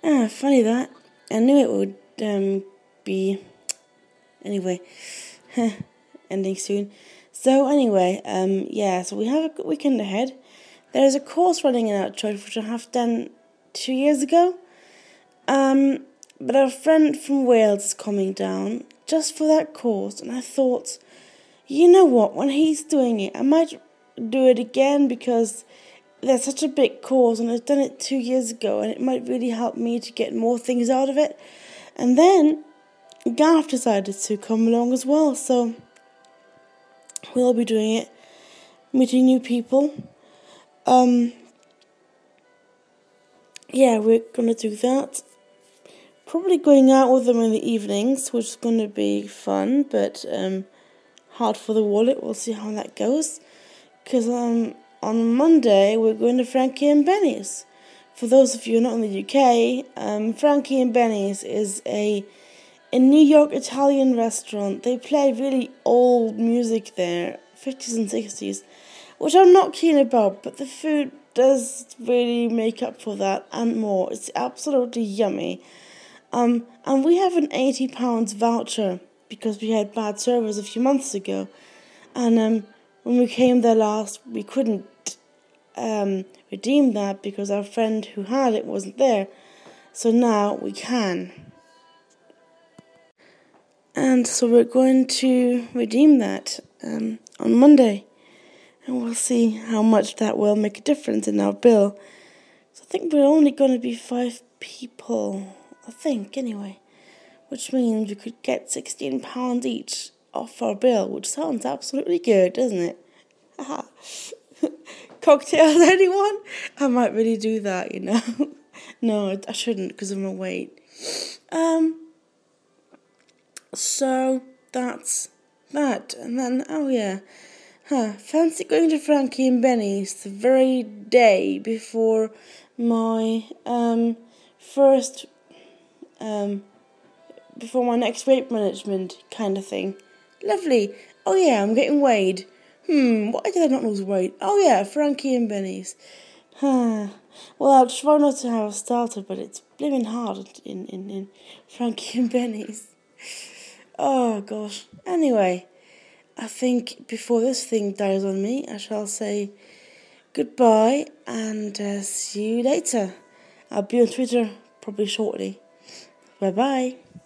Funny that. I knew it would be anyway ending soon. So anyway, so we have a good weekend ahead. There's a course running in our church which I have done 2 years ago. But our friend from Wales is coming down just for that course, and I thought, you know what, when he's doing it, I might do it again because there's such a big course and I've done it 2 years ago and it might really help me to get more things out of it. And then Gav decided to come along as well, so we'll be doing it, meeting new people. We're gonna do that. Probably going out with them in the evenings, which is gonna be fun, but hard for the wallet. We'll see how that goes. Because on Monday we're going to Frankie and Benny's. For those of you not in the UK, Frankie and Benny's is a New York Italian restaurant. They play really old music there, 50s and 60s, which I'm not keen about, but the food does really make up for that and more. It's absolutely yummy. And we have an £80 voucher because we had bad service a few months ago. And when we came there last, we couldn't redeem that because our friend who had it wasn't there. So now we can. And so we're going to redeem that on Monday. And we'll see how much that will make a difference in our bill. So I think we're only going to be 5 people. I think, anyway. Which means we could get £16 each off our bill, which sounds absolutely good, doesn't it? Haha. Cocktails, anyone? I might really do that, you know. No, I shouldn't because of my weight. So that's that. And then, fancy going to Frankie and Benny's the very day before my before my next weight management kind of thing. Lovely. Oh yeah, I'm getting weighed. Why did I not lose weight? Oh yeah, Frankie and Benny's. Well, I'll try not to have a starter, but it's blimmin' hard in Frankie and Benny's. Oh gosh. Anyway, I think before this thing dies on me, I shall say goodbye and see you later. I'll be on Twitter probably shortly. Bye bye.